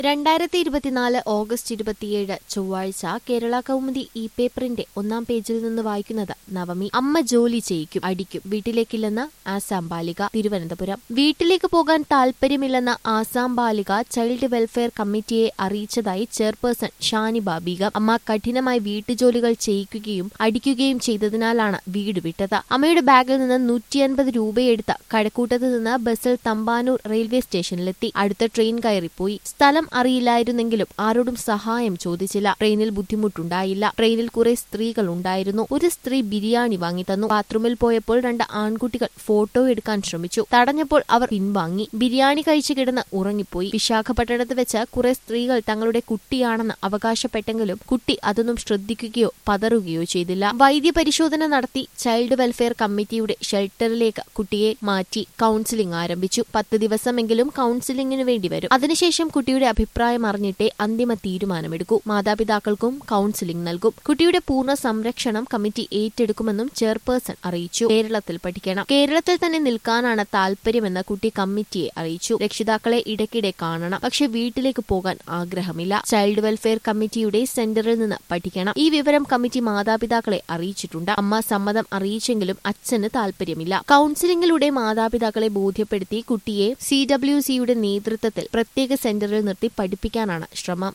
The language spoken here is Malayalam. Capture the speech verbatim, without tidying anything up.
രണ്ടായിരത്തി ഇരുപത്തിനാല് ഓഗസ്റ്റ് ഇരുപത്തിയേഴ് ചൊവ്വാഴ്ച കേരള കൗമുദി ഇ പേപ്പറിന്റെ ഒന്നാം പേജിൽ നിന്ന് വായിക്കുന്നത് നവമി. അമ്മ ജോലി ചെയ്യിക്കും, അടിക്കും, വീട്ടിലേക്കില്ലെന്ന് ആസാം ബാലിക. തിരുവനന്തപുരം. വീട്ടിലേക്ക് പോകാൻ താൽപര്യമില്ലെന്ന ആസാം ബാലിക ചൈൽഡ് വെൽഫെയർ കമ്മിറ്റിയെ അറിയിച്ചതായി ചെയർപേഴ്സൺ ഷാനിബ ബീഗം. അമ്മ കഠിനമായി വീട്ടുജോലികൾ ചെയ്യിക്കുകയും അടിക്കുകയും ചെയ്തതിനാലാണ് വീട് വിട്ടത്. അമ്മയുടെ ബാഗിൽ നിന്ന് നൂറ്റിയൻപത് രൂപയെടുത്ത് കഴക്കൂട്ടത്ത് നിന്ന് ബസ്സിൽ തമ്പാനൂർ റെയിൽവേ സ്റ്റേഷനിലെത്തി. അടുത്ത ട്രെയിൻ കയറിപ്പോയി. സ്ഥലം അറിയില്ലായിരുന്നെങ്കിലും ആരോടും സഹായം ചോദിച്ചില്ല. ട്രെയിനിൽ ബുദ്ധിമുട്ടുണ്ടായില്ല. ട്രെയിനിൽ കുറെ സ്ത്രീകൾ ഉണ്ടായിരുന്നു. ഒരു സ്ത്രീ ബിരിയാണി വാങ്ങി തന്നു. ബാത്റൂമിൽ പോയപ്പോൾ രണ്ട് ആൺകുട്ടികൾ ഫോട്ടോ എടുക്കാൻ ശ്രമിച്ചു. തടഞ്ഞപ്പോൾ അവർ പിൻവാങ്ങി. ബിരിയാണി കഴിച്ചു കിടന്ന് ഉറങ്ങിപ്പോയി. വിശാഖപട്ടണത്ത് വെച്ച് കുറെ സ്ത്രീകൾ തങ്ങളുടെ കുട്ടിയാണെന്ന് അവകാശപ്പെട്ടെങ്കിലും കുട്ടി അതൊന്നും ശ്രദ്ധിക്കുകയോ പതറുകയോ ചെയ്തില്ല. വൈദ്യപരിശോധന നടത്തി ചൈൽഡ് വെൽഫെയർ കമ്മിറ്റിയുടെ ഷെൽട്ടറിലേക്ക് കുട്ടിയെ മാറ്റി കൌൺസിലിംഗ് ആരംഭിച്ചു. പത്ത് ദിവസമെങ്കിലും കൌൺസിലിംഗിന് വേണ്ടി വരും. അതിനുശേഷം കുട്ടിയുടെ അഭിപ്രായം അറിഞ്ഞിട്ടേ അന്തിമ തീരുമാനമെടുക്കൂ. മാതാപിതാക്കൾക്കും കൌൺസിലിംഗ് നൽകും. കുട്ടിയുടെ പൂർണ്ണ സംരക്ഷണം കമ്മിറ്റി ഏറ്റെടുക്കുമെന്നും ചെയർപേഴ്സൺ അറിയിച്ചു. കേരളത്തിൽ പഠിക്കണം. കേരളത്തിൽ തന്നെ നിൽക്കാനാണ് താൽപര്യമെന്ന് കുട്ടി കമ്മിറ്റിയെ അറിയിച്ചു. രക്ഷിതാക്കളെ ഇടയ്ക്കിടെ കാണണം. പക്ഷെ വീട്ടിലേക്ക് പോകാൻ ആഗ്രഹമില്ല. ചൈൽഡ് വെൽഫെയർ കമ്മിറ്റിയുടെ സെന്ററിൽ നിന്ന് പഠിക്കണം. ഈ വിവരം കമ്മിറ്റി മാതാപിതാക്കളെ അറിയിച്ചിട്ടുണ്ട്. അമ്മ സമ്മതം അറിയിച്ചെങ്കിലും അച്ഛന് താൽപര്യമില്ല. കൌൺസിലിംഗിലൂടെ മാതാപിതാക്കളെ ബോധ്യപ്പെടുത്തി കുട്ടിയെ സി ഡബ്ല്യു സിയുടെ നേതൃത്വത്തിൽ പ്രത്യേക സെന്ററിൽ നിർത്തി പഠിപ്പിക്കാനാണ് ശ്രമം.